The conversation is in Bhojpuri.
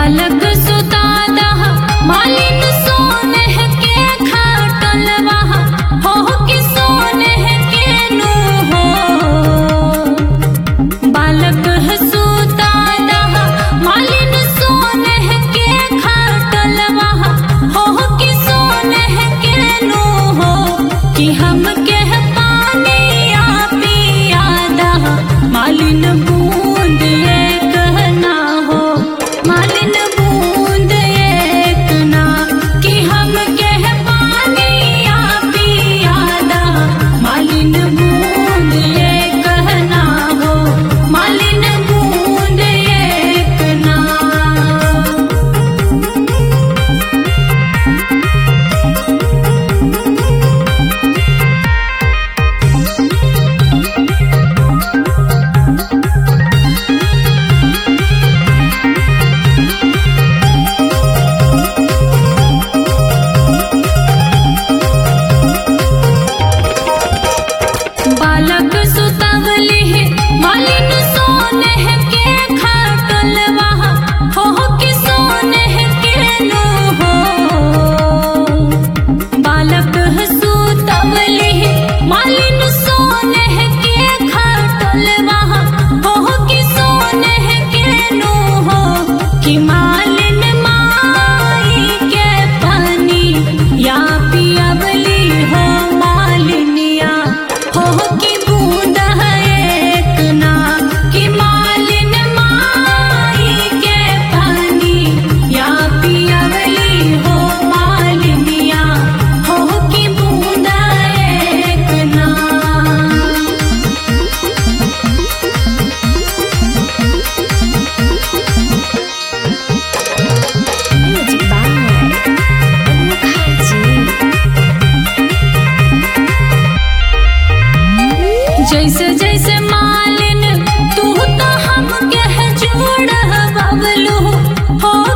बालक सुतादा मालिन सोने के खाटल वहाँ हो कि सोने के नो हो। बालक सुतादा मालिन सोने के खाटल वहाँ हो कि सोने के नो हो। कि हम कह पानी आ पियादा मालिन बूंद एक ना हो। मालिन बूंद एक ना कि हम कह पानी आ पियादा मालिन बूंद एक ना हो। मालिन बूंद एक ना। बालक सुतवली है मालिन सोने के खाटल वहाँ हो कि सोने के नो हो। बालक सुतवली है मालिन सोने के खाटल वहाँ हो कि सोने के नो हो। कि मालिन माई के पानी या पियवली हो। मालिनिया हो कि बूंद एक ना कि मालिन माई के पानी या पियवली हो। मालिनिया हो कि बूंद एक ना। Music by Mukherjee. जैसे जैसे मालिन तू तो हम कह जोड़ बबलू हो